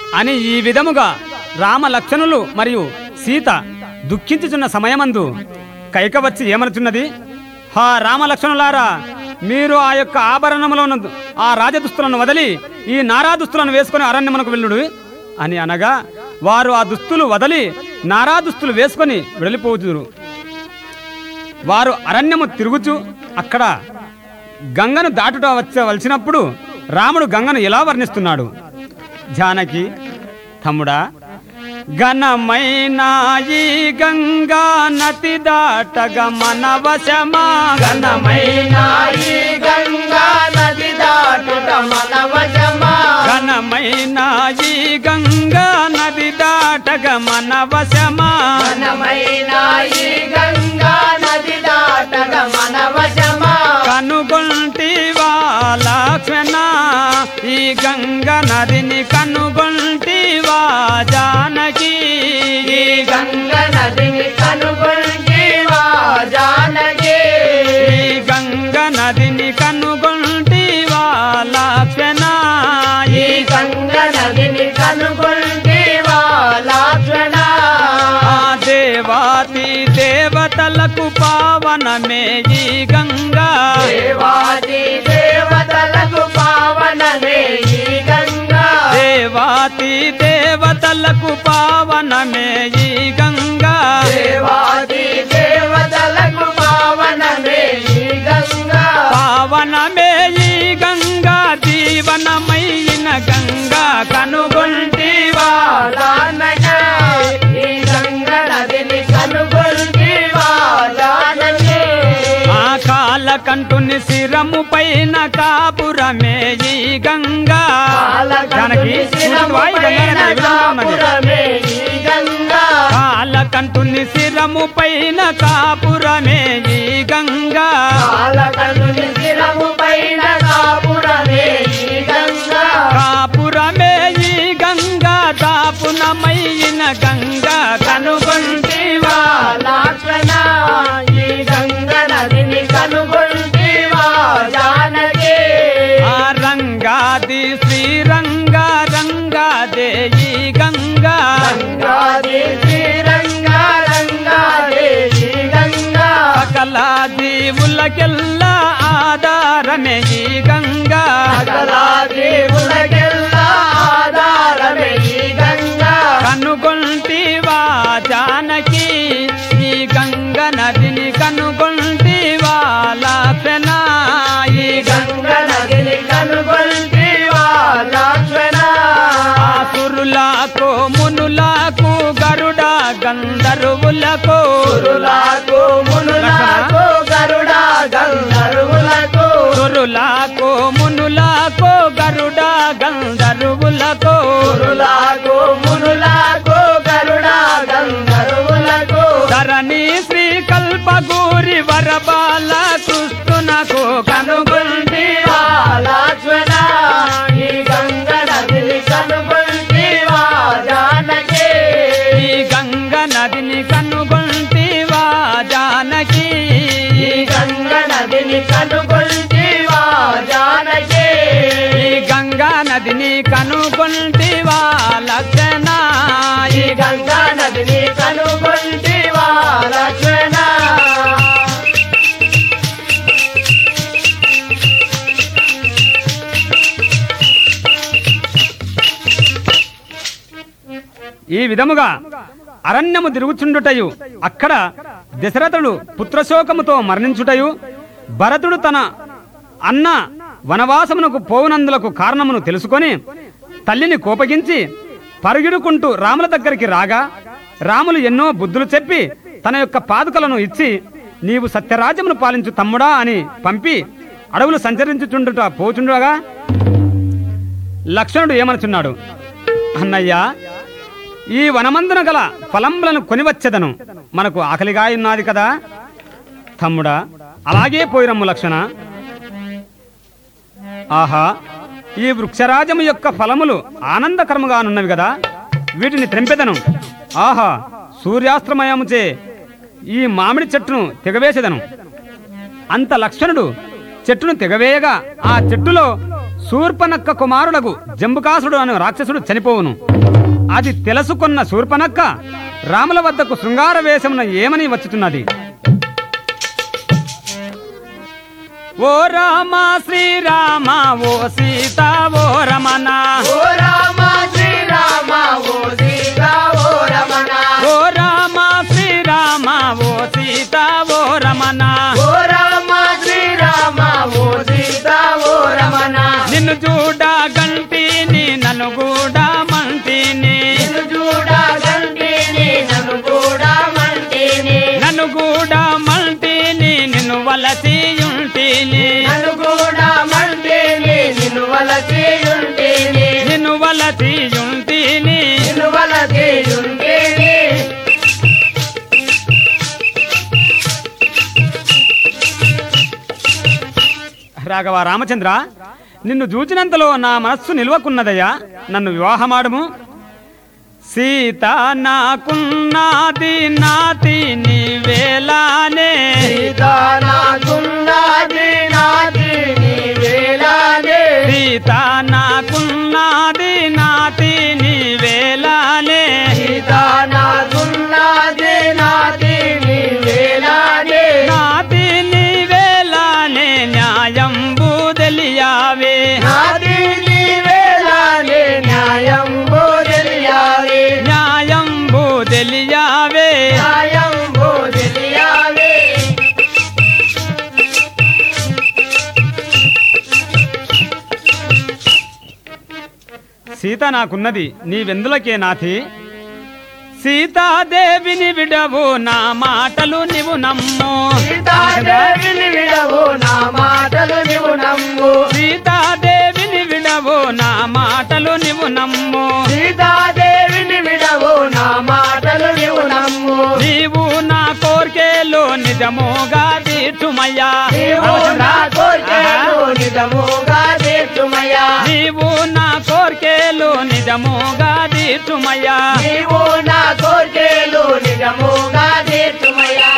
అని ఈ విధముగా రామ లక్ష్మణులు మరియు సీత దుఃఖించుచున్న సమయమందు కైక వచ్చి ఏమనుచున్నది, హా రామలక్ష్మణులారా, మీరు ఆ యొక్క ఆభరణములను ఆ రాజదుస్తులను వదిలి ఈ నారా దుస్తులను వేసుకుని అరణ్యమునకు వెళ్ళుడు అని అనగా, వారు ఆ దుస్తులు వదిలి నారా దుస్తులు వేసుకొని వెళ్ళిపోతురు. వారు అరణ్యము తిరుగుచు అక్కడ గంగను దాటుట వచ్చవలసినప్పుడు రాముడు గంగను ఎలా వర్ణిస్తున్నాడు. జానకి, తమ్ముడా, ఘనమైన ఈ గంగా నది దాటగ మన వశమా, ఘనమైన ఈ గంగా నది దాటుట మన వశమా, ఘనమైన ఈ గంగా నది దాటగ మన వశమా, ఘనమైన ఈ గంగా నది దాటగ మన వశమా, కనుగొంటివా లక్ష్మణ ఈ గంగా నదిని కనుగొంటివా జానకి, ఈ గంగా నదిని కనుగొంటివా జానకి, ఈ గంగా నదిని కనుగొంటివా లక్ష్మణ, ఈ గంగా నదిని కనుగొంటివా లక్ష్మణ, ఆ దేవాతి దేవతలకు పావనమే ఈ గంగా, దేవాది దేవతలకు పావనమే ఈ గంగా, దేవాతి దేవతలకు పావనమే ఈ గంగా, దేవాది దేవతలకు పావనమే ఈ గంగా, పావనమే ఈ గంగా, జీవనమైన గంగా కనుగొంటివా జానక, ఈ గంగా నదిని కనుగొంటివా జానకి, ఆ కాలకంఠుని శిరము పైన కాపురమే ఈ గంగా, జానకి చూడువా ఈ గంగా నది ఏ విధంగా ఉన్నది. కాపురమే ఈ గంగా, కాలకంఠుని శిరము పైన కాపురమే ఈ గంగా, కాలకంఠుని శిరము పైన కాపురమే ఈ గంగా, కాపురమే ఈ గంగా, దాపునమైన గంగా కనుగొంటివా లక్ష్మణ, ఈ గంగా నదిని కనుగొంటివా జానకి, ఆ రంగాది శ్రీరంగా రంగాదే ఈ గంగా, గంగాది శ్రీరంగా రంగాదే ఈ గంగా, సకల జీవులకెల్లా ఆధారమే ఈ గంగా, సకల జీవులకెల్లా ఆధారమే ఈ గంగా, కనుగొంటివా జానకి ఈ గంగా నదిని కనుగొంటివా లక్ష్మణ, ఈ గంగా నదిని కనుగొంటివా లక్ష్మణ, ఆసురులకు మునులకు గరుడ గంధర్వులకు, సురులకు మునులకు గరుడ గంధర్వులకు, సురులకు మునులకు గరుడ గంధర్వులకు, సురులకు మునులకు గరుడ గంధర్వులకు, ధరణి శ్రీ కల్పగూరి వరబాల కృష్ణునకు కనుగొంటివా లక్ష్మణ, ఈ గంగా నదిని కనుగొంటివా జానకి, ఈ గంగా నదిని కనుగొంటివా జానకి, ఈ గంగా నదిని కనుగొంటివా జానకి, ఈ గంగా నదిని కనుగొంటివా లక్ష్మణ, ఈ గంగా నదిని కనుగొంటివా లక్ష్మణ, ఈ విధముగా అరణ్యము తిరుగుచుండుటయు అక్కడ దశరథుడు పుత్రశోకముతో మరణించుటయు, భరతుడు తన అన్న వనవాసమునకు పోవునందులకు కారణమును తెలుసుకొని తల్లిని కోపగించి పరుగిడుకుంటూ రాముల దగ్గరికి రాగా, రాములు ఎన్నో బుద్ధులు చెప్పి తన యొక్క పాదుకలను ఇచ్చి, నీవు సత్యరాజ్యమును పాలించు తమ్ముడా అని పంపి అడవులు సంచరించుచుండుట పోచుండగా లక్ష్మణుడు ఏమనుచున్నాడు, అన్నయ్యా, ఈ వనమందున గల ఫలంబులను కొనివచ్చెదను, మనకు ఆకలిగా ఉన్నది కదా. తమ్ముడా, అలాగే పోయిరమ్ము లక్ష్మణ. ఆహా, ఈ వృక్షరాజము యొక్క ఫలములు ఆనందకరముగానున్నవి కదా, వీటిని త్రెంపెదను. ఆహా, సూర్యాస్త్రమయముచే ఈ మామిడి చెట్టును తెగవేసెదను. అంత లక్ష్మణుడు చెట్టును తెగవేయగా ఆ చెట్టులో శూర్పనక్క కుమారులకు జంబుకాసుడు అను రాక్షసుడు చనిపోవును. అది తెలుసుకున్న శూర్పనక్క రాముల వద్దకు శృంగార వేషమున ఏమని వచ్చుతున్నది. ఓ రామ శ్రీరామ ఓ సీత ఓ రమణ, ఓ రామ శ్రీరామ ఓ సీత ఓ రమణ, ఓ రామ శ్రీరామ ఓ సీత ఓ రమణ, ఓ రామ శ్రీరామ ఓ సీత ఓ రమణ. నిన్ను చూడ గంటిని నన్ను కూడా మంటిని, నిన్ను చూడ గంటిని నన్ను కూడా మంటిని, నన్ను కూడా మంటిని నిన్ను వలసి ఉంటిని, నన్ను కూడా మంటిని నిన్ను వలసి ఉంటిని, నిన్ను వలసి ఉంటిని. నిన్ను వలసి ఉంటిని. రాఘవ రామచంద్ర, నిన్ను చూచినంతలో నా మనస్సు నిల్వకున్నదయ్యా, నన్ను వివాహమాడుము. సీత నాకున్నది నాతి నీవేలానే, సీతా నాకున్నది నాది నీవేలానే, సీత నాకున్నది నాతి నీవేలానే, సీతా నాకున్నది నాది నీవేలానే, నాతి నీవేలానే న్యాయంబు తెలియావే, నాది నీవేలానే న్యాయంబు తెలియాలి, న్యాయంబు తెలియావే. న్యాయంబు తెలియాలి. సీత నాకున్నది నీవెందులకే నాథి, సీతాదేవిని విడవు నా మాటలు నీవు నమ్ము, సీతాదేవిని విడవు నా మాటలు నీవు నమ్ము, సీతాదేవిని విడవు నా మాటలు నీవు నమ్ము, సీతాదేవిని విడవు నా మాటలు నీవు నమ్ము, నీవు నా కోర్కెలో నిజముగా తీర్చుమయ్యా, నీవు నా కోరికలు నిజముగా తీర్చుమయ్యా, నీవు నా కోర్కెలో నిజముగా తీర్చుమయ్యా. నీవు నా కోరికలు నిజముగా తీర్చుమయ్యా.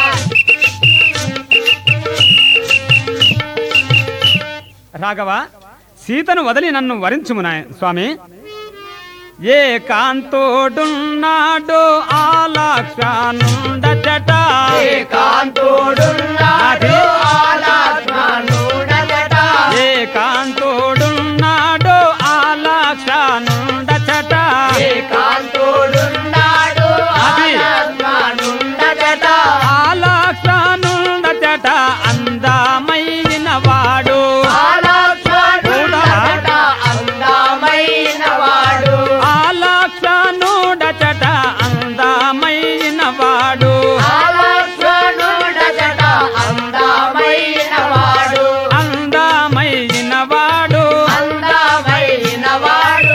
రాఘవ, సీతను వదిలి నన్ను వరించుము స్వామి. ఏ కాంతోడున్నాడు ఆలక్ష్మణుండచట, ఏకాంతుడున్నాడు ఆలక్ష్మణుడచట, ఏకాంతోడున్నాడు ఆలక్ష్మణుండచట, ఏకాంతుడున్నాడు అది. ఆలక్ష్మణుడచట, ఆలక్ష్మణుండచట అందమైన వాడు, ఆలక్ష్మణుడచట అందమైన వాడు, ఆలక్ష్మణుడచట అందమైన వాడు, ఆలక్ష్మణుడచట అందమైన వాడు, అందమైన వాడు. అందమైన వాడు.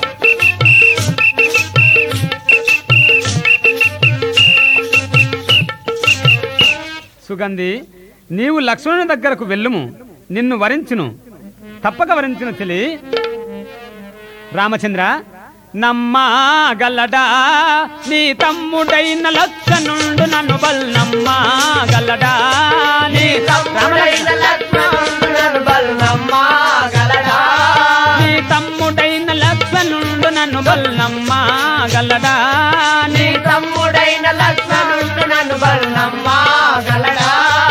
సుగంధి, నీవు లక్ష్మణుని దగ్గరకు వెళ్ళుము, నిన్ను వరించును, తప్పక వరించును చెలి. రామచంద్ర, నమ్మగలడా నీ తమ్ముడైన లక్ష్మణుండు నన్ను బల్నమ్మగలడా, నీ తమ్ముడైన లక్ష్మణుడు బలనమ్మగలడా, నీ తమ్ముడైన లక్ష్మణుండు నన్ను బల్నమ్మగలడా, నీ తమ్ముడైన లక్ష్మణుడు నన్ను బలనమ్మగలడా.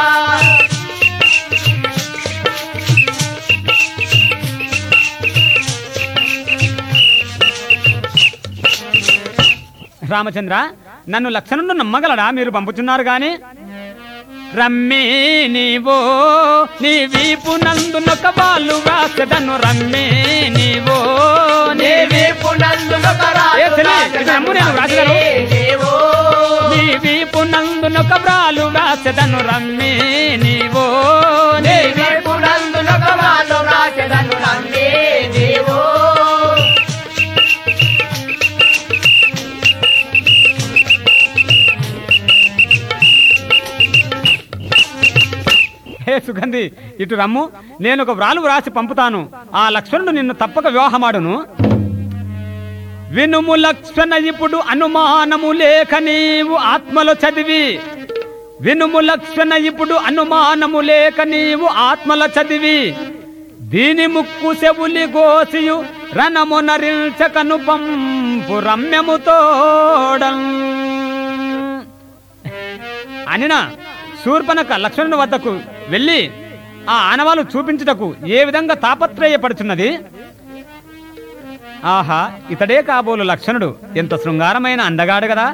రామచంద్ర, నన్ను లక్ష్మణుడు నమ్మగలడా మీరు పంపుతున్నారు గాని, రమ్మి నీవో నీ వీపు నందునొక బాలు రాసెదను, రమ్మి నీవో నీ వీపు నందునొక ఏ చెల్లి, ఇది నమ్ము, నేను రాసేదను. దేవో, నీ వీపు నందునొక బ్రాలు రాసెదను, రమ్మి నీవో నీ వీపు నందునొక బాలు రాసెదను, రమ్మి దేవో. హే సుగంధి, ఇటు రమ్ము, నేను ఒక వ్రాలు వ్రాసి పంపుతాను, ఆ లక్ష్మణుడు నిన్ను తప్పక వివాహమాడును. వినుము లక్ష్మణ ఇప్పుడు అనుమానము లేక నీవు ఆత్మలో చదివి, వినుము లక్ష్మణ ఇప్పుడు అనుమానము లేక నీవు ఆత్మలో చదివి, దీని ముక్కు చెవులి గోసియు రణమునరించకను పంపు రమ్యముతోడం అనిన శూర్పణఖ లక్ష్మణుని వద్దకు వెళ్ళి ఆ ఆనవాలు చూపించుటకు ఏ విధంగా తాపత్రయపడుతున్నది. ఆహా, ఇతడే కాబోలు లక్ష్మణుడు, ఎంత శృంగారమైన అందగాడు కదా.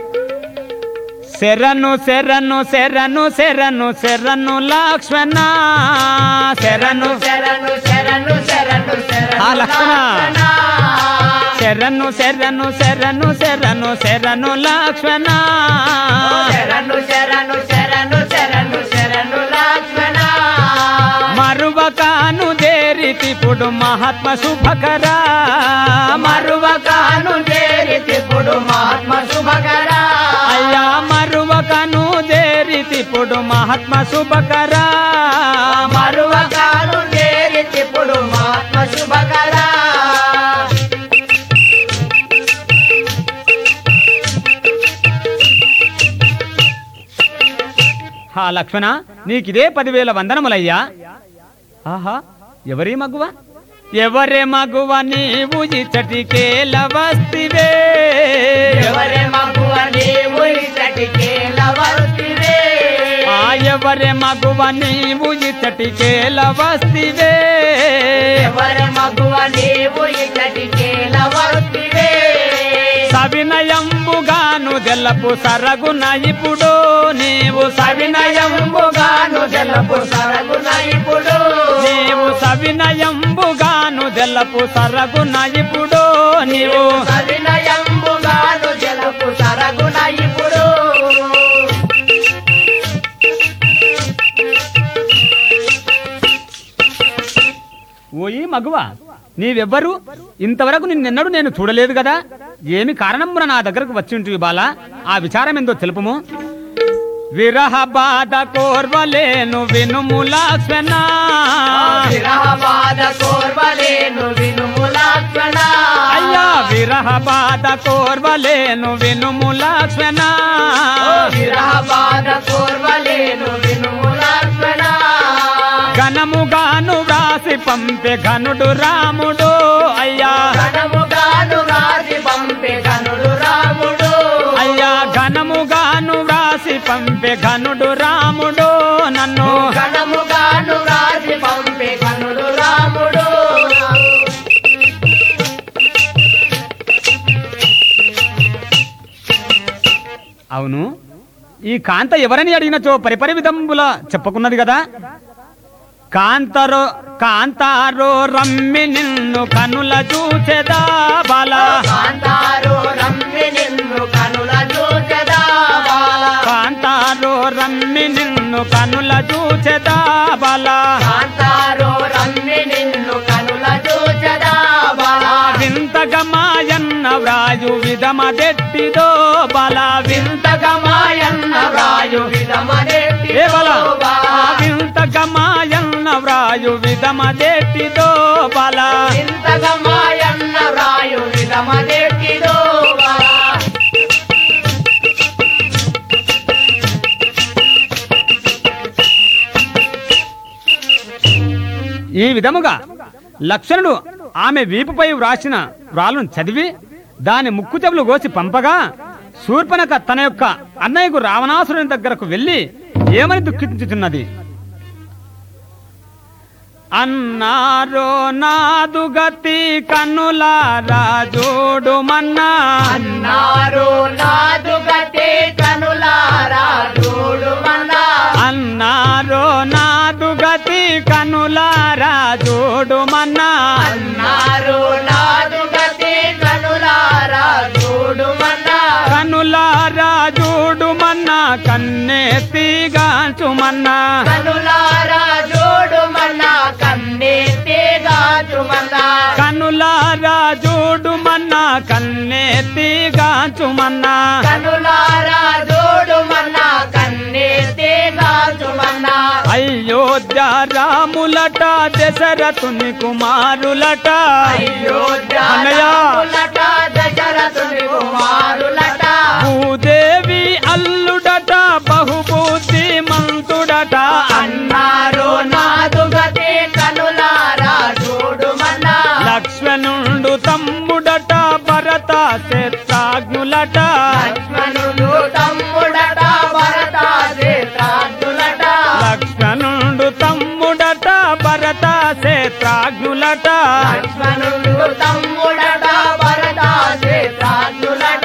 శరణు శరణు శరణు శరణు శరణు లక్ష్మణ, శరణు శరణు శరణు శరణు ఆ లక్ష్మణ, శరణు శరణు శరణు శరణు శరణు లక్ష్మణ, శరణు శరణు శరణు శరణు శరణు లక్ష్మణ. మరువకాను దేరితిప్పుడు మహాత్మ శుభకరా, మరువకాను చేరితిప్పుడు మహాత్మ శుభకరా. అయ్యా మరువకను దేరితిప్పుడు మహాత్మ శుభకరా, మరువకాను చేరితిప్పుడు మహాత్మ శుభకరా. హా లక్ష్మణ, నీకిదే 10,000 వందనములయ్యా. ఆహా, ఎవరి మగువ, ఎవరే మగువ నీవు ఇచ్చటికేల వస్తివే, ఎవరే మగువ నీవు ఇచ్చటికేల వస్తివే, ఆ ఎవరే మగువ నీవు ఇచ్చటికేల వస్తివే, ఎవరే మగువ నీవు ఇచ్చటికేల వస్తివే. సవినయంబుగాను జలపు సరగున ఇప్పుడు నీవు, సవినయంబుగాను జలపు సరగున ఇప్పుడు, నీవు సవినయంబుగాను జలపు సరగున ఇప్పుడు నీవు, సవినయంబుగాను జలపు సరగున ఇప్పుడు. ఓయి మగువ, నీవెవ్వరు? ఇంతవరకు నిన్నెన్నడూ నేను చూడలేదు కదా. ఏమి కారణమున నా దగ్గరకు వచ్చి ఉంటివి బాలా? ఆ విచారం ఏందో తెలుపుము. విరహ బాధ కోర్వలేను వినుము లక్ష్మణ, విరహ బాధ కోర్వలేను వినుము లక్ష్మణ. అయ్యా విరహ బాధ కోర్వలేను వినుము లక్ష్మణ, విరహ బాధ కోర్వలేను వినుము లక్ష్మణ. ఘనముగాను వ్రాసి పంపే ఘనుడు రాముడు, అయ్యా ఘనముగాను రాసి పంపే ఘనుడు రాముడు, అయ్యా ఘనముగాను వ్రాసి పంపే ఘనుడు రాముడు నన్ను, ఘనముగాను రాసి పంపే ఘనుడు రాముడు. అవును, ఈ కాంత ఎవరని అడిగినచో పరిపరి విధంబుల చెప్పుకున్నది కదా. కాంతారో రమ్మి నిన్ను కనుల చూచెదా బాల, కాంతారో రమ్మి నిన్ను కనుల చూచెదా బాల, కాంతారో రమ్మి నిన్ను కనుల చూచెదా బాల, కాంతారో రమ్మి నిన్ను కనుల చూచెదా బాల. వింతగా మాయన్న వ్రాయు విధమదెట్టిదో బాల, వింతగా మాయన్న వ్రాయు విధమదెట్టిదో ఏ బాల, బాల. వింతగా మాయన్న వ్రాయు విధమదెట్టిదో బాల, వింతగా మాయన్న వ్రాయు విధమదెట్టిదో బాల. ఈ విధముగా లక్ష్మణుడు ఆమె వీపుపై వ్రాసిన వ్రాలను చదివి దాని ముక్కు చెవులు కోసి పంపగా శూర్పణఖ తన యొక్క అన్నయ్యకు రావణాసురుని దగ్గరకు వెళ్ళి ఏమని దుఃఖించుతున్నది. అన్నారో నాదు గతి కన్నులారా చూడుమన్నా, అన్నారు నాదు గతే కనులారా చూడుమన్నా, అన్నారో నాదు గతి కన్నులారా చూడుమన్నా, అన్నారు నాదు గతే కనులారా చూడుమన్నా, కనులారా చూడుమన్నా కన్నెత్తిగాచుమన్నా, కనులారా చూడుమన్నా కన్నెత్తిగాచుమన్నా, కనులారా చూడుమన్నా కన్నెత్తిగాచుమన్నా, కనులారా చూడుమన్నా కన్నెత్తిగాచుమన్నా. అయోధ్య రాములట దశరథుని కుమారులట, అయోధ్య అన్నయ్య రాములట దశరథుని కుమారులట, భూదేవి అల్లుడట బహుబుద్ధిమంతుడట, అన్నారు నాదు గతే కనులారా శత్రాగ్నులట లక్ష్మణుడు తమ్ముడట భరత శత్రాగ్నులట లక్ష్మణుడు తమ్ముడట భరత శత్రాగ్నులట లక్ష్మణుడు తమ్ముడట భరత శత్రాగ్నులట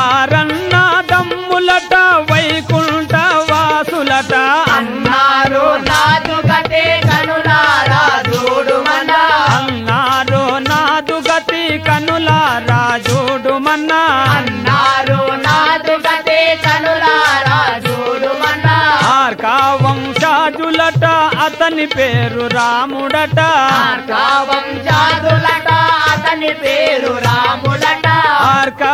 వారన్నదమ్ములట వైకుంఠ వాసులట అన్నారు నాదుగతే కనులారా చూడుమన్నా అన్నారు నాదుగతి కనులారా చూడుమన్నా అన్నారు నాదుగతే కనులారా చూడుమన్నా ఆర్కా వంశాజులట అతని పేరు రాముడట ఆర్కా వంశాదులట అతని పేరు రాముడట ఆర్కా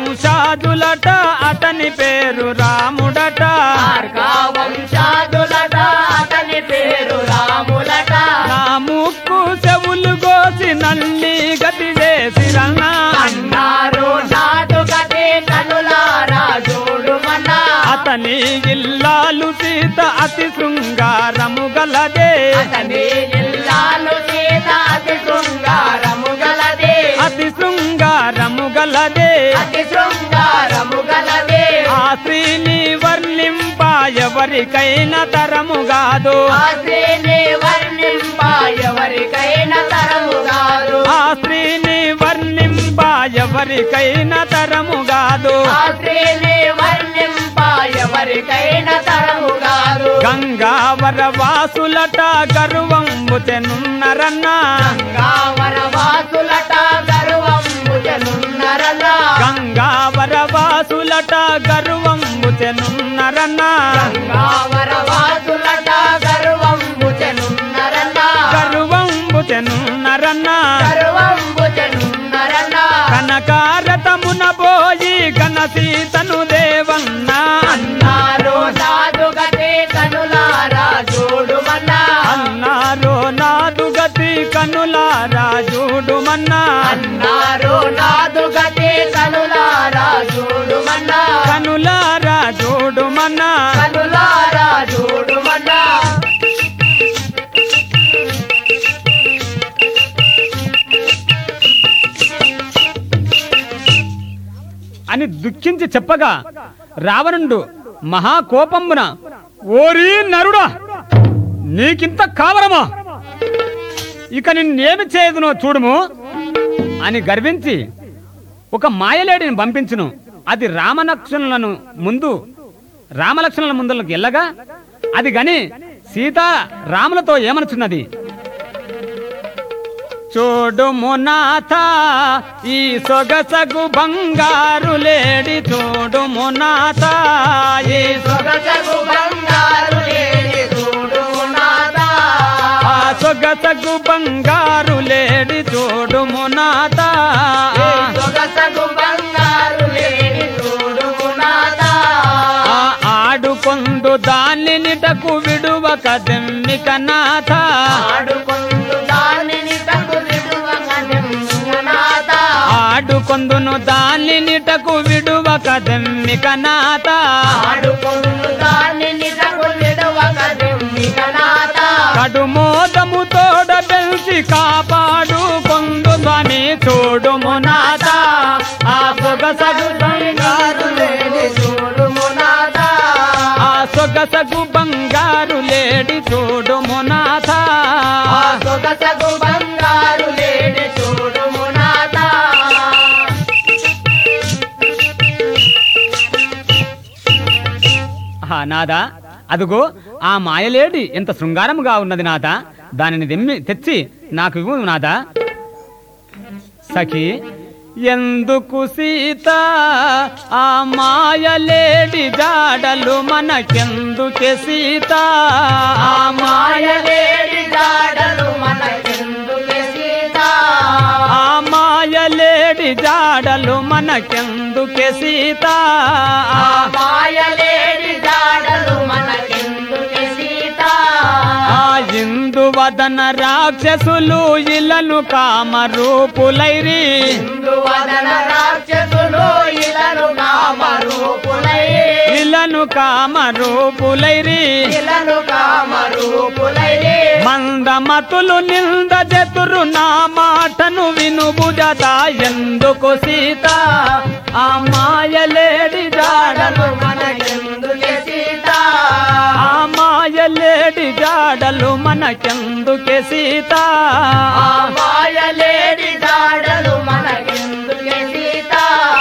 వంశాజులట అతని పేరు రాముడట ఆర్కా వంశాదులట అతని పేరు రాములట నా ముక్కు చెవులు కోసి నల్లి గతి చేసిరన్నా అన్నారు నాదుగతే కనులారా చూడుమన్నా అతని ఇల్లాలు సీత అతి శృంగారము గలదే అతని ఇల్లాలు సీత అతి శృంగారము గలదే అతి శృంగారము గలదే అతి శృంగారము గలదే ఆ స్త్రీని వర్ణింప ఎవరికైనా తరము కాదు ఆ స్త్రీని వర్ణింప ఎవరికైనా తరము కాదు ఆ స్త్రీని వర్ణింప ఎవరికైనా తరము కాదు ఆ స్త్రీని వర్ణింప ఎవరికైనా తరము కాదు గంగావర వాసులట గర్వంబు తెనున్నరన్నా గంగావర వాసులట గర్వంబు జనున్నరన్నా గంగావర వాసులట గర్వంబు తెనున్నరన్నా గంగావర వాసులట గర్వంబు జనున్నరన్నా గర్వంబు తెనున్నరన్నా గర్వంబు జనున్నరన్నా కనకారతమున పోయి ఘన సీతను దేవన్నా అన్నారు సాధుగతే కనులారా చూడుమన్నా అన్నారు నాదుగతి కనులారా చూడుమన్నా అన్నారు నాదుగతే కనులారా చూడుమన్నా కనులారా చూడుమన్నా కనులారా చూడుమన్నా అని దుఃఖించి చెప్పగా రావణుడు మహాకోపంబున ఓరి నరుడా నీకింత కావరమా ఇక నిన్నేమి చేయదునో చూడుము అని గర్వించి ఒక మాయలేడిని పంపించును అది రామలక్ష్మణుల ముందులకు వెళ్ళగా అది గని సీత రాములతో ఏమనుచున్నది చూడుము నాథ ఈ సొగసగు బంగారు లేడి చూడుము నాథ ఈ సొగసగు బంగారు లేడి చూడుము నాథా ఆ సొగసగు బంగారు లేడి చూడుము నాథ సొగసగు బంగారు లేడి చూడుము నాథా ఆ ఆడుకొందు దాన్ని నిటకు విడువక దెమ్మిక నాథ ఆడుకొందు దానిని తగు విడువక దెమ్మిక నాథా ఆడుకొందును దాన్ని నిటకు విడువక దెమ్మిక నాథ ఆడుకొందు దానిని తగు విడువక దెమ్మిక నాథా కడుమోదము తోడ పెంచి కాపాడు కొందు స్వామి చూడుము నాథ ఆ సొగసగు బంగారు లేడి చూడుము నాథా ఆ సొగసగు బంగారు లేడి చూడుము నాథ ఆ సొగసగు బంగారు లేడి చూడుము నాథా నాదా అదుగో ఆ మాయలేడి ఎంత శృంగారముగా ఉన్నది నాదా దానిని తెచ్చి నాకు ఇవ్వు నాదా సఖి ఎందుకు సీత ఆ మాయలేడి జాడలు మనకెందుకే సీత ఆ మాయలేడి జాడలు మనకెందుకే సీత ఆ మాయలేడి జాడలు మనకెందుకే సీత ఆ మాయలేడి జాడలు మనకెందుకే సీత ఆ ఇందువదన రాక్షసులు ఇలను కామరూపులైరి ఇందువదన రాక్షసులు ఇలను కామరూపులై ఇలను కామరూపులైరి ఇలను కామరూపులైరి మందమతులు నింద జతురు నా మాటను వినుబుజత ఎందుకు సీత ఆ మాయలేడి జాడలు మనకెందుకే సీత ఆ మాయలేడి జాడలు మనకెందుకే సీత ఆ మాయలేడి జాడలు మనకెందుకే సీత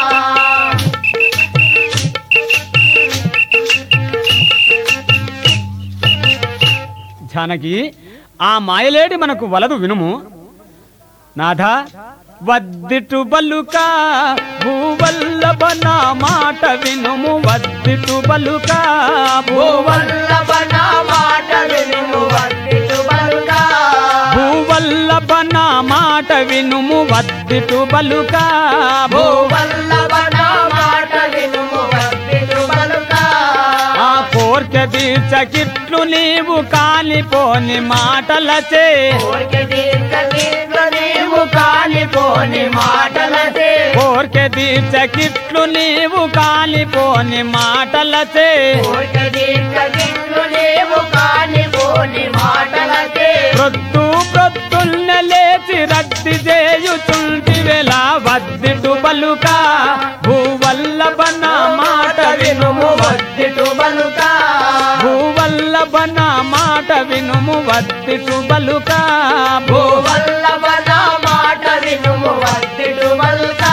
జానకి ఆ మాయలేడి మనకు వలదు వినుము నాథ వద్దిటు బలుక భూవల్లభ నా మాట వినుము వద్దిటు బలుక భూవల్లభ నా మాట వినుము వద్దిటు బలుక భూవల్లభ నా మాట వినుము వద్దిటు బలుక భూవల్లభ నా మాట వినుము వద్దిటు బలుక ఆ కోర్కె తీర్చకిట్లు నీవు కాలిపోని మాటలచే కోరిక తీర్చకిట్లు నీవు కాలిపోని మాటలచే కోర్కె తీర్చకిట్లు నీవు కాలిపోని మాటలచే కోరిక తీర్చకిట్లు నీవు కాలిపోని మాటలచే ప్రొద్దున్న లేచి రద్ది చేయుచుంటి వేళ వద్దిటు బలుక భూవల్లభ నా మాట వినుము వద్దిటు బలుక భూవల్లభ నా మాట వినుము వద్దిటు బలుక భూవల్లభ నా మాట వినుము వద్దిటు బలుక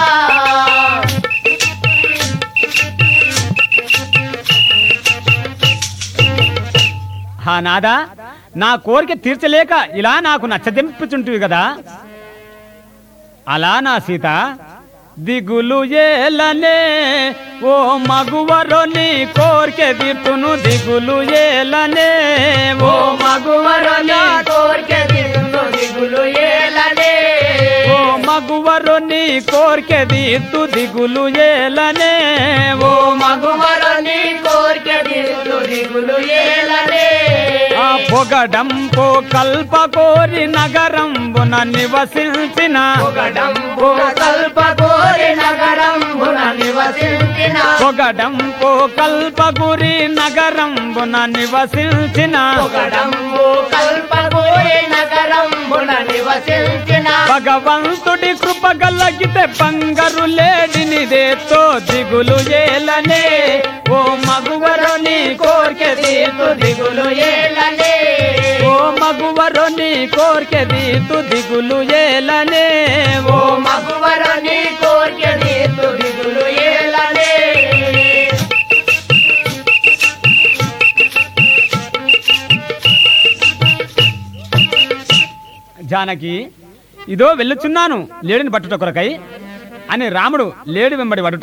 హా నాదా నా కోరిక తీర్చలేక ఇలా నాకు నచ్చదింపుచుంటివి కదా అలా నా సీత దిగులు ఏలనే ఓ మగువరో నీ కోరిక తీర్చును దిగులు ఏలనే ఓ మగువరు నీ కోరిక తీర్చును దిగులు ఏలనే ఓ మగువరో నీ కోరిక తీర్చు దిగులు ఏలనే ఓ మగువరు నీ కోరిక తీర్చు దిగులు ఏలనే ఆ పొగడంపో కల్ప కోరి నగరంబున నివసించిన పొగడంపు కల్ప కోరి నగరంబున నివసించిన పొగడంపో కల్ప గురి నగరంబున నివసించిన పొగడంపు కల్ప కోరి నగరంబున నివసించిన భగవంతుడి కృప గలగితే బంగారు లేడినిదేతో దిగులు ఏలనే ఓ మగువరో నీ కోరిక తీర్చు దిగులు ఏలనే ఓ మగువరో నీ కోరిక తీర్చు దిగులు ఏలనే ఓ మగువరు నీ కోరిక తీర్చు దిగులు ఏలనే జానకి ఇదో వెళ్ళుచున్నాను లేడిని పట్టుట కొరకై అని రాముడు లేడి వెంబడి వడుట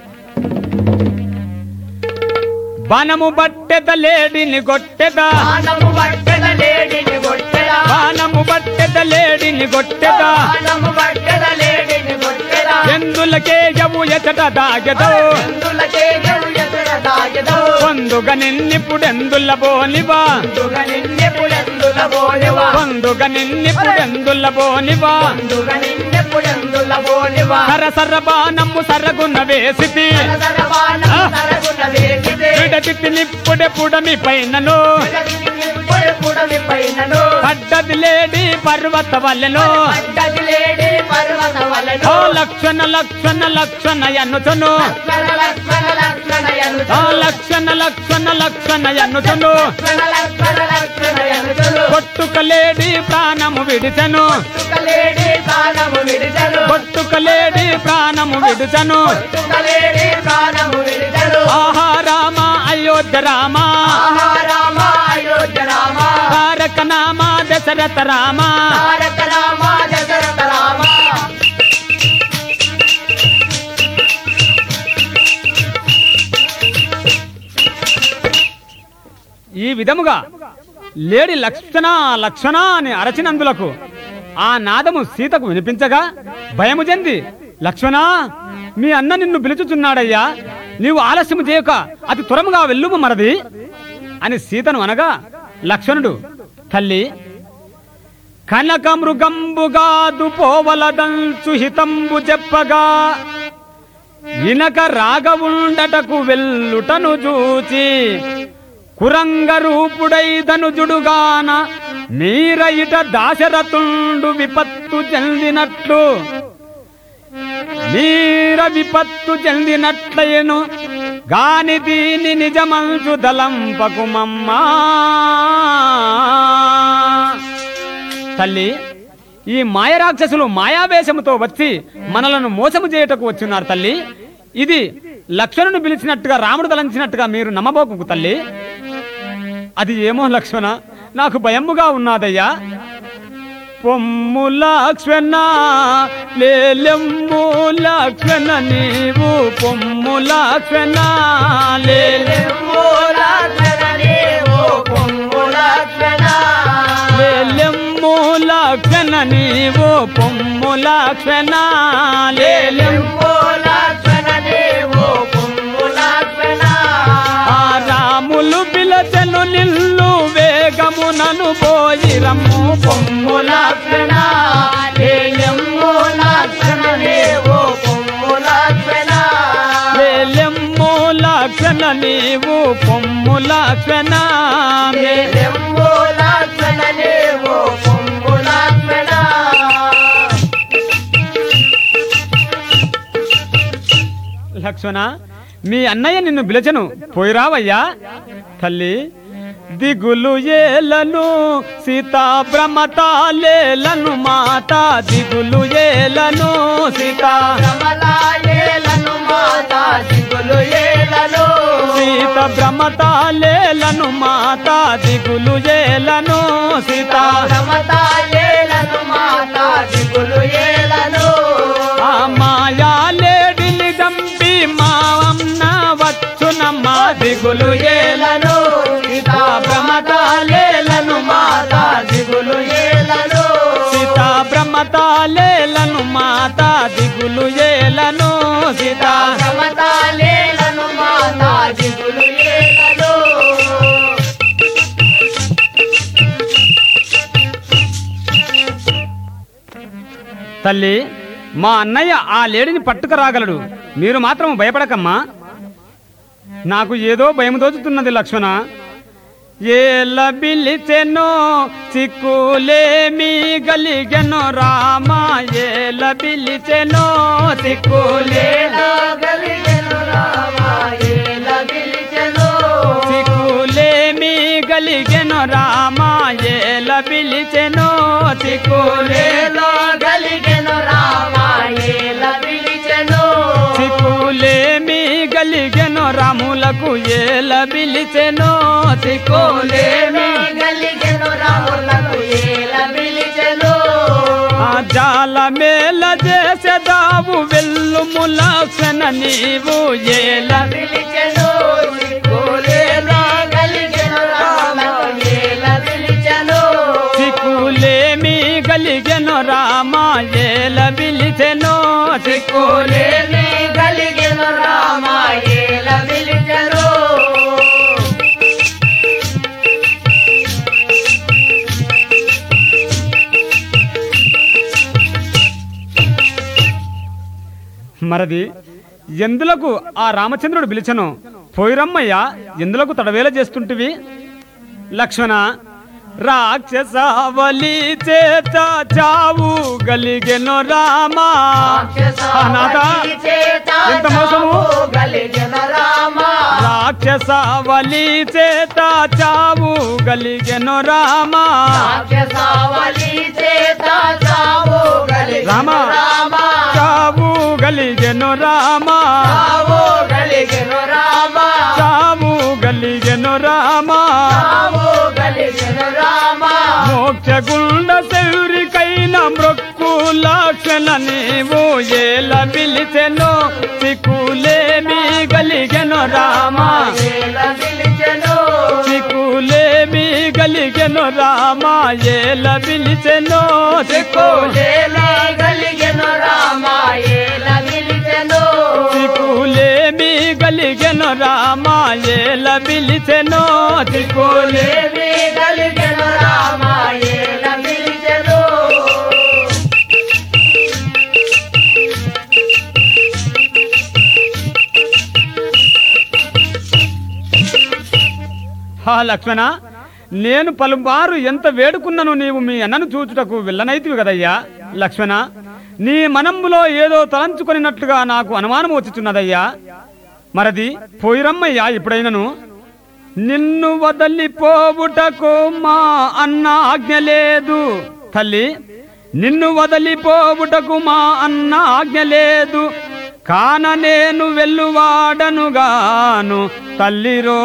బాణము బట్టెద లేడిని గొట్టెద బాణము బట్టెద లేడిని గొట్టెద బాణము బట్టెద లేడిని గొట్టెద బాణము బట్టెద లేడిని గొట్టెద ఎందులకే యవు ఎచట దాగెదో ఎందులకే యవు ఎచట దాగెదో పొందుగ నిన్నిప్పుడెందుల బోనివా పొందుగ నిన్నెప్పుడెందుల బోనివా పొందుగ నిన్నిప్పుడెందుల బోనివా పొందుగ నిన్నెప్పుడెందుల బోనివా సరసర బాణము సరగున వేసితి సరసర బాణము సరగున వేసితి విడతిత్తి నిప్పుడె పుడమి పైనను పుడమి పైనను పడ్డది లేడి పర్వత వల్లెను పడ్డది లేడి పర్వత వలెను ఓ లక్షణ లక్షణ లక్షణ ఎన్నుచును లక్ష్మణ లక్ష్మణ లక్ష్మణ ఎనుచు ఓ లక్షణ లక్షణ లక్షణ ఎన్నుచును లక్ష్మణ లక్ష్మణ లక్ష్మణ ఎనుచును కొట్టుకలేడి ప్రాణము విడిచెను కొట్టుకలేడి ప్రాణము విడిచెను కొట్టుకలేడి ప్రాణము విడిచెను కొట్టుకలేడి ప్రాణము విడిచెను ఆహా రామ అయోధ్య రామ ఆహా రామ అయోధ్య రామ తారక నామ దశరథ రామ తారక రామ దశరథ రామ ఈ విధముగా లేడి లక్షణ లక్షణ అని అరచినందులకు ఆ నాదము సీతకు వినిపించగా భయము చెంది లక్ష్మణ మీ అన్న నిన్ను పిలుచుచున్నాడయ్యా నీవు ఆలస్యము చేయక అతి త్వరముగా వెళ్ళుము మరది అని సీతను అనగా లక్ష్మణుడు తల్లి కనక మృగంబుగాదు పోవలదంచు హితంబు చెప్పగా ఇనక రాగవుండటకు వెల్లుటను చూచి కురంగ రూపుడైదను జుడుగాన మీరయిట దాశరథుండు విపత్తు చెందినట్లు మీర విపత్తు చెందినట్లయను గాని దీని నిజమంచు దలంపకుమమ్మా. తల్లి, ఈ మాయరాక్షసులు మాయావేశముతో వచ్చి మనలను మోసము చేయుటకు వచ్చున్నారు తల్లి. ఇది లక్ష్మణుని పిలిచినట్టుగా రాముడు తలంచినట్టుగా మీరు నమ్మబోకు తల్లి. అది ఏమో లక్ష్మణ, నాకు భయముగా ఉన్నాదయ్యా. పొమ్ము లక్ష్మణ లేలెమ్ము లక్ష్మణ నీవు పొమ్ము లక్ష్మణ లేలెమ్ము లక్ష్మణ నీవు పొమ్ము లక్ష్మణ లేలెమ్ము లక్ష్మణ నీవు పొమ్ము లక్ష్మణ లేలెమ్ము లక్ష్మణ నీవు పొమ్ము లక్ష్మణ. ఆ రాములు పిలచెను నిల్లు వేగమునను పోయి రమ్ము పొమ్ము లక్ష్మణ లేలెమ్ము లక్ష్మణ నీవు పొమ్ము లక్ష్మణ లేలెమ్ము లక్ష్మణ నీవు పొమ్ము లక్ష్మణ లేలెమ్ము లక్ష్మణ నీవు పొమ్ము లక్ష్మణ. లక్ష్మణ, మీ అన్నయ్య నిన్ను పిలిచెను, పోయిరావయ్యా. తల్లి, దిగులు ఏలను సీతా భ్రమతాలేలను మాత దిగులు ఏలను సీతా భ్రమతాలేలను మాత దిగులు ఏలను సీత భ్రమతాలేలను మాత దిగులు ఏలను సీతా భ్రమతాలేలను మాత దిగులు ఏలను. ఆ మాయాలేడిని చంపి మా అన్న వచ్చునమ్మా దిగులు ఏలను సీతా భ్రమతాలేలను మాత దిగులు ఏలను సీతా భ్రమతాలేలను మాత దిగులు ఏలను సీతా భ్రమతాలేలను మాత దిగులు ఏలను. తల్లి, మా అన్నయ్య ఆ లేడిని పట్టుకురాగలడు, మీరు మాత్రం భయపడకమ్మా. నాకు ఏదో భయం దోచుతున్నది లక్ష్మణ. ఏల బిలిచెనో సిక్కులేమి గలిగెనో రామ ఏల బిలిచెనో సిక్కులేలా గలిగెను రామ ఏల బిలిచెను సిక్కులేమి గలిగెనో రామ ఏల బిలిచెనో సిక్కులేలా గలిగెను రామ ఏల బిలిచెను సిక్కులేమి గలిగెనో రాములకు ఏల బిలిచెనో సిక్కులేమి గలిగెను రాములకు ఏల బిలిచెను. ఆ జాల మేల చేసేదావు వెల్లుము లక్ష్మణ నీవు ఏల బిలిచెను సిక్కులేమి గలిగెను రాములకు ఏల బిలిచెను సిక్కులేమి గలిగెను రామ ఏల బిలిచెనో సిక్కులేమి గలిగెను రామ ఏల బిలిచెను. మరది ఎందులకు ఆ రామచంద్రుడు పిలిచెను, పోయిరమ్మయ్యా, ఎందులకు తడవేల చేస్తుంటివి. లక్ష్మణ, రాక్షసావలి చేత చావు గలిగెను రామా. నాథ, ఎంత మోసము. గలిగెను రామ రాక్షసావలి చేత చావు గలిగెను రామా. రాక్షసావలి చేత చావు గలిగెను రామ రామ చావు గలిగెను రామా. చావు గలిగెను రామ చావు గలిగెను రామా. చావు గలిగెను రామ మోక్ష గుండ శౌరికైన మృక్కు లక్షణ నీవు ఏల పిలిచెను సిక్కులేమి గలిగెను రామా. ఏల బిలిచెను సిక్కులేమి గలిగెను రామా ఏల పిలిచెను సిక్కులేమి గలిగెను రామ ఏల బిలిచెను సిక్కులేమి గలిగెను రామా ఏల పిలిచెను సిక్కులేమి సిక్కులేమి గలిగెను రామ ఏల బిలిచెను. హా లక్ష్మణ, నేను పలుమారు ఎంత వేడుకున్నను నీవు మీ అన్నను చూచుటకు వెళ్ళనైతివి కదయ్యా. లక్ష్మణ, నీ మనంబులో ఏదో తలంచుకొనినట్లుగా నాకు అనుమానం వచ్చుచున్నదయ్యా. మరది పోయిరమ్మయ్యా ఇప్పుడైనను. నిన్ను వదలిపోవుటకు మా అన్న ఆజ్ఞ లేదు తల్లి, నిన్ను వదలిపోవుటకు మా అన్న ఆజ్ఞ లేదు. కాన నేను వెళ్ళువాడనుగాను తల్లిరో.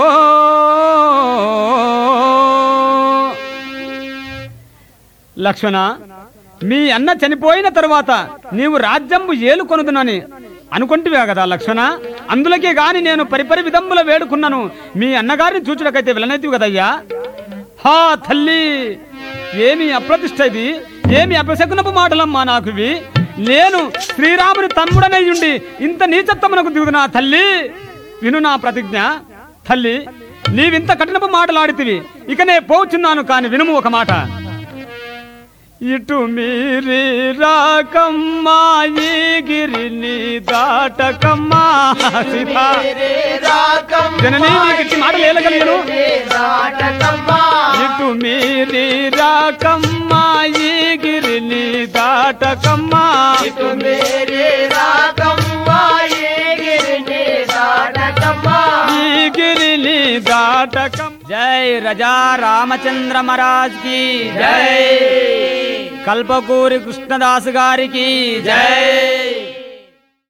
లక్ష్మణ, మీ అన్న చనిపోయిన తరువాత నీవు రాజ్యంబు ఏలుకొనుదునని అనుకుంటువే కదా లక్ష్మణ. అందులకే గాని నేను పరిపరి విధంబుల వేడుకున్నాను మీ అన్నగారిని చూచుటకైతే వెళ్ళనైతివి కదయ్యా. హా తల్లి, ఏమి అప్రతిష్ట ఇది, ఏమి అపశకునపు మాటలమ్మా నాకు ఇవి. నేను శ్రీరాముని తమ్ముడనయ్యుండి ఇంత నీచత్వమునకు దిగుదునా తల్లి? విను నా ప్రతిజ్ఞ తల్లి, నీవింత కఠినపు మాటలాడితివి, ఇక నే పోచున్నాను. కాని వినుము ఒక మాట. ఇటు మీరి రాకమ్మా ఈ గిరిని దాటకమ్మా సీతా. జననీ నీకు మాటలు ఏలగలిగను. ఇటు మీరి రాకమ్మా ఈ గిరిని దాటకమ్మా. ఈ గిరిని దాటకం. జై రజా రామచంద్ర మహారాజ్ की జై. కల్పకూరి కృష్ణదాసు గారికి జై.